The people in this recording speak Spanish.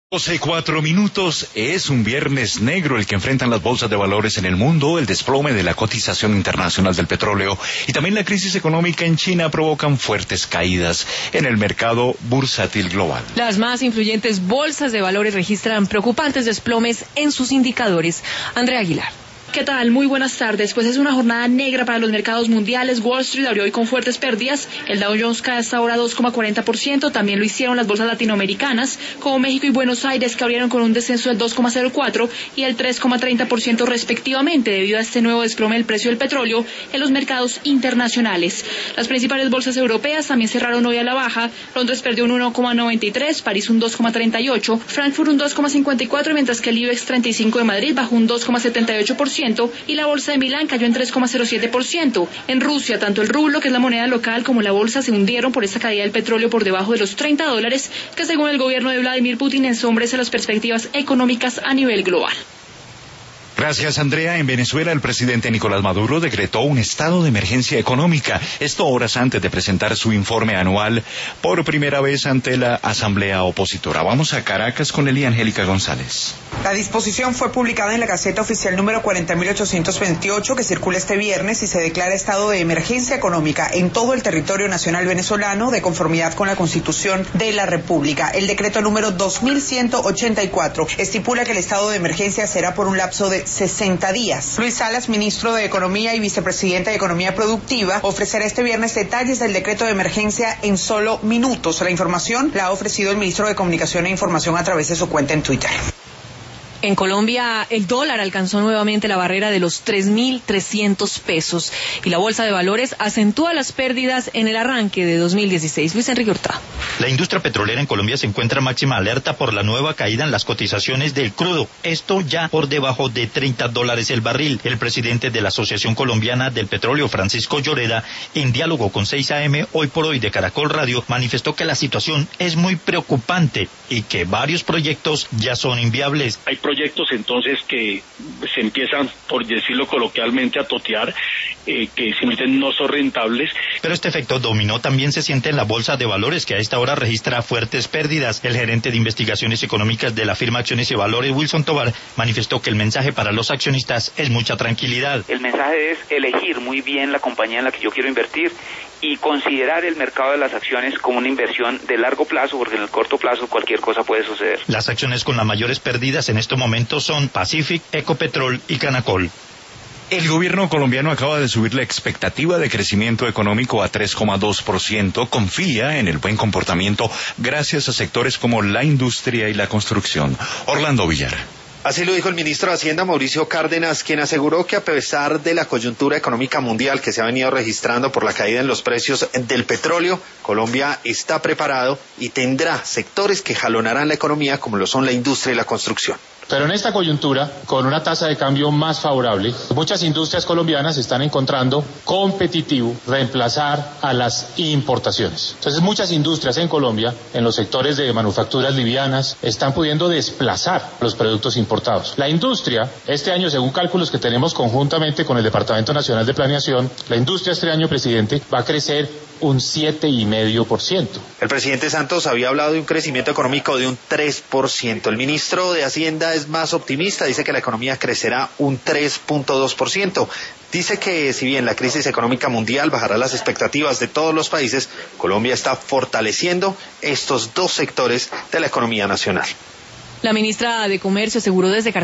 12:04. Es un viernes negro el que enfrentan las bolsas de valores en el mundo. El desplome de la cotización internacional del petróleo y también la crisis económica en China provocan fuertes caídas en el mercado bursátil global. Las más influyentes bolsas de valores registran preocupantes desplomes en sus indicadores. Andrea Aguilar. ¿Qué tal? Muy buenas tardes. Pues es una jornada negra para los mercados mundiales. Wall Street abrió hoy con fuertes pérdidas. El Dow Jones cae hasta ahora 2,40%. También lo hicieron las bolsas latinoamericanas, como México y Buenos Aires, que abrieron con un descenso del 2,04% y el 3,30% respectivamente, debido a este nuevo desplome del precio del petróleo en los mercados internacionales. Las principales bolsas europeas también cerraron hoy a la baja. Londres perdió un 1,93%, París un 2,38%, Frankfurt un 2,54%, mientras que el IBEX 35 de Madrid bajó un 2,78%. Y la bolsa de Milán cayó en 3,07%. En Rusia, tanto el rublo, que es la moneda local, como la bolsa se hundieron por esta caída del petróleo por debajo de los $30, que según el gobierno de Vladimir Putin ensombrece las perspectivas económicas a nivel global. Gracias, Andrea. En Venezuela, el presidente Nicolás Maduro decretó un estado de emergencia económica, esto horas antes de presentar su informe anual por primera vez ante la asamblea opositora. Vamos a Caracas con Elia Angélica González. La disposición fue publicada en la Gaceta Oficial número 40.828, que circula este viernes, y se declara estado de emergencia económica en todo el territorio nacional venezolano, de conformidad con la Constitución de la República. El decreto número 2184 estipula que el estado de emergencia será por un lapso de 60 días. Luis Salas, ministro de Economía y vicepresidente de Economía Productiva, ofrecerá este viernes detalles del decreto de emergencia en solo minutos. La información la ha ofrecido el ministro de Comunicación e Información a través de su cuenta en Twitter. En Colombia, el dólar alcanzó nuevamente la barrera de los 3.300 pesos y la bolsa de valores acentúa las pérdidas en el arranque de 2016. Luis Enrique Hurtado. La industria petrolera en Colombia se encuentra máxima alerta por la nueva caída en las cotizaciones del crudo. Esto ya por debajo de $30 el barril. El presidente de la Asociación Colombiana del Petróleo, Francisco Lloreda, en diálogo con 6 AM, hoy por hoy de Caracol Radio, manifestó que la situación es muy preocupante y que varios proyectos ya son inviables. Hay proyectos entonces que se empiezan, por decirlo coloquialmente, a totear, que simplemente no son rentables. Pero este efecto dominó también se siente en la bolsa de valores, que a esta hora registra fuertes pérdidas. El gerente de investigaciones económicas de la firma Acciones y Valores, Wilson Tovar, manifestó que el mensaje para los accionistas es mucha tranquilidad. El mensaje es elegir muy bien la compañía en la que yo quiero invertir y considerar el mercado de las acciones como una inversión de largo plazo, porque en el corto plazo cualquier cosa puede suceder. Las acciones con las mayores pérdidas en estos momentos son Pacific, Ecopetrol y Canacol. El gobierno colombiano acaba de subir la expectativa de crecimiento económico a 3,2%. Confía en el buen comportamiento gracias a sectores como la industria y la construcción. Orlando Villar. Así lo dijo el ministro de Hacienda, Mauricio Cárdenas, quien aseguró que a pesar de la coyuntura económica mundial que se ha venido registrando por la caída en los precios del petróleo, Colombia está preparado y tendrá sectores que jalonarán la economía, como lo son la industria y la construcción. Pero en esta coyuntura, con una tasa de cambio más favorable, muchas industrias colombianas están encontrando competitivo reemplazar a las importaciones. Entonces, muchas industrias en Colombia, en los sectores de manufacturas livianas, están pudiendo desplazar los productos importados. La industria, este año, según cálculos que tenemos conjuntamente con el Departamento Nacional de Planeación, la industria este año, presidente, va a crecer un 7,5%. El presidente Santos había hablado de un crecimiento económico de un 3%. El ministro de Hacienda es más optimista, dice que la economía crecerá un 3,2%. Dice que si bien la crisis económica mundial bajará las expectativas de todos los países, Colombia está fortaleciendo estos dos sectores de la economía nacional. La ministra de Comercio aseguró desde